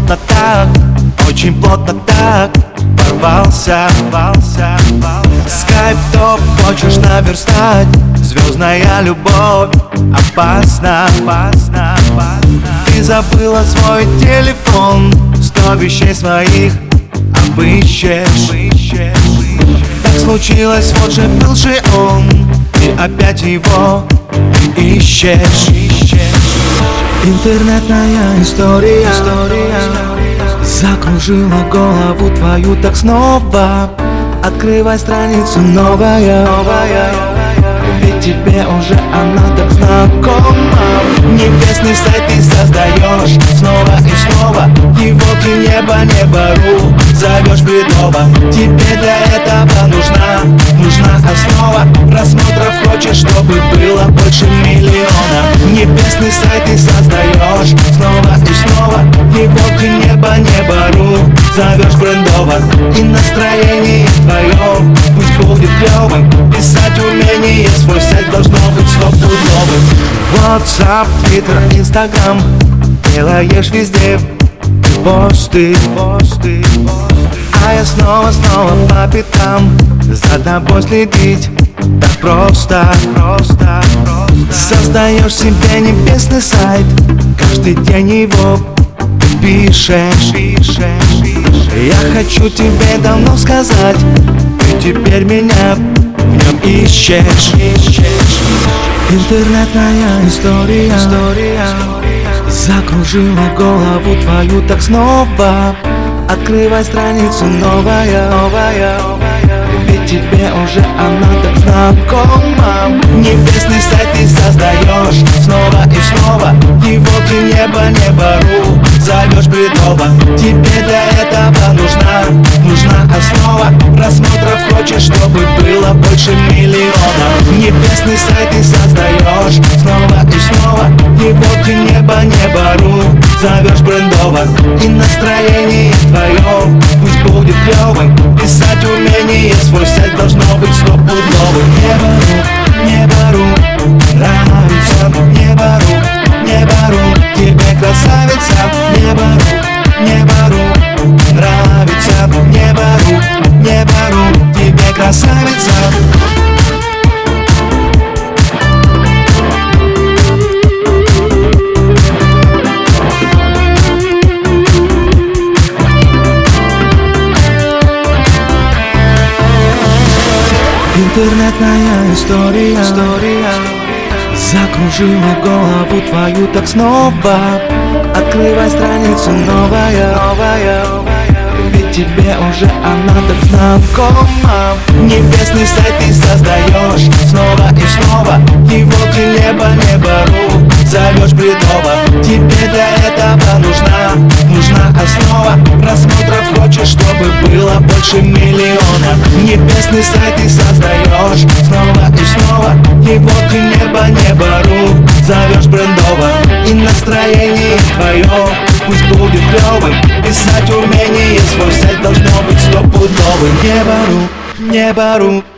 плотно так, очень плотно так порвался. Скайп топ, хочешь наверстать? Звездная любовь опасна. Ты забыла свой телефон, 100 вещей своих обыщешь. Так случилось, вот же был же он, и опять его ты ищешь. Интернетная история закружила голову твою так снова. Открывай страницу новая, ведь тебе уже она так знакома. Небесный сайт ты создаешь снова и снова, его ты небо.ру зовешь бредово. Тебе для этого нужна основа. Просмотров хочешь, чтобы было больше миллиона. Небесный сайт ты создаешь снова и снова, его ты небо.ру зовешь брендово. И настроение твое пусть будет клевым, писать умение свой сайт должно быть стопудовым. WhatsApp, Twitter, Instagram, делаешь везде посты. А я снова по пятам за тобой следить так просто. Создаешь себе небесный сайт, каждый день его пишешь. Я хочу тебе давно сказать, ты теперь меня в нем ищешь. Интернетная история закружила голову твою так снова. Открывай страницу новая, ведь тебе уже она так знакома. Небесный сайт ты создаешь снова и снова, его ты небо.ру зовешь бредово. Тебе для этого нужна основа. Просмотров хочешь, чтобы было больше миллиона. Небесный сайт ты создаешь снова и снова, его ты небо.ру зовешь брендово. И настроение твое пусть будет клевым, писать умение свой сайт должно быть стопудовым. Небо.ру нравится, небо.ру тебе красавица. Небо.ру нравится, небо.ру тебе красавица. Интернетная история закружила голову твою так снова. Открывай страницу новая, ведь тебе уже она так знакома. Небесный сайт ты создаешь снова и снова, его ты небо.ру зовешь бредово. Тебе для этого нужна основа. Просмотров хочешь, чтобы было больше миллиона. Небесный сайт ты создаешь снова и снова, его ты небо.ру зовешь брендово. И настроение твое пусть будет клевым, писать умение свой сайт должно быть стопудовым. Небо.ру